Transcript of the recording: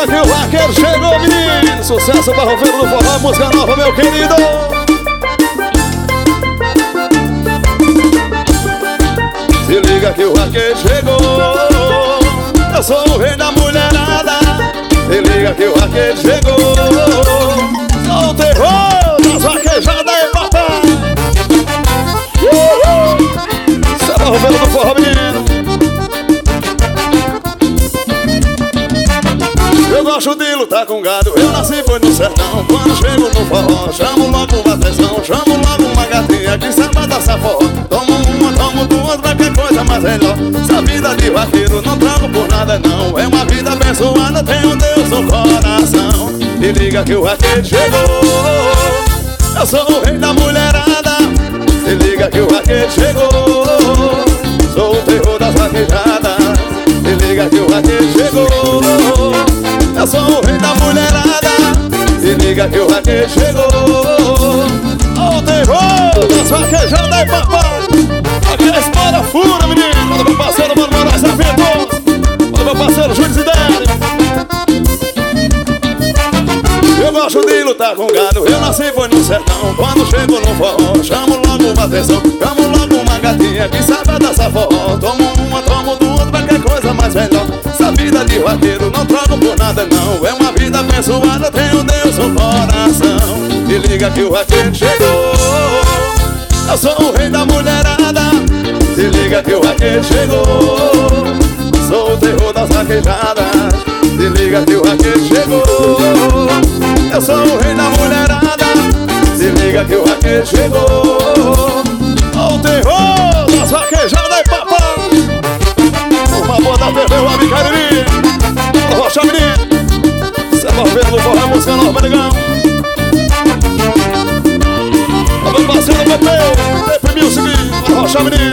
liga que o vaqueiro chegou, menino. Sucesso barroveiro do forró, música nova, meu querido. Se liga que o vaqueiro chegou. Eu sou o rei da mulherada. Se liga que o vaqueiro chegou. Sou o terror das vaquejadas, aí, papai. Isso é barroveiro do forró, menino. Eu gosto de lutar com gado, eu nasci foi no sertão. Quando chego no forró, chamo logo uma atenção. Chamo logo uma gatinha que sabe dançar forró. Tomo uma, tomo duas, qualquer coisa mais melhor. Essa vida de vaqueiro não troco por nada não. É uma vida abençoada, tenho Deus no coração. Se liga que o vaqueiro chegou. Eu sou o rei da mulherada. Se liga que o vaqueiro chegou. Sou o terror das vaquejadas. Se liga que o vaqueiro chegou. Eu sou o rei da mulherada. Se liga que o vaqueiro chegou. O terror das vaquejadas, aí, papai. Aqui é a espada fura, menino. Manda meu parceiro, mano, Moraes Afetos. Manda meu parceiro, Júlio Zidane. Eu gosto de lutar com gado, eu nasci foi no sertão. Quando chego no forró, chamo logo uma atenção. Chamo logo uma gatinha que sabe dançar forró. Tomo uma, tomo duas, qualquer coisa mais melhor. Essa vida de vaqueiro não troco por nada não. É uma vida abençoada, tenho Deus no coração. Se liga que o vaqueiro chegou. Eu sou o rei da mulherada. Se liga que o vaqueiro chegou. Sou o terror das vaquejadas. Se liga que o vaqueiro chegou. Eu sou o rei da mulherada. Se liga que o vaqueiro chegou. O terror das vaquejadas, aí, papai. Uma boa da TV, o Abicariri. Rocha, menino. Você vai ver no forró, música nova, negão. Meu parceiro, Pepe, Pepe Music. Rocha, menino.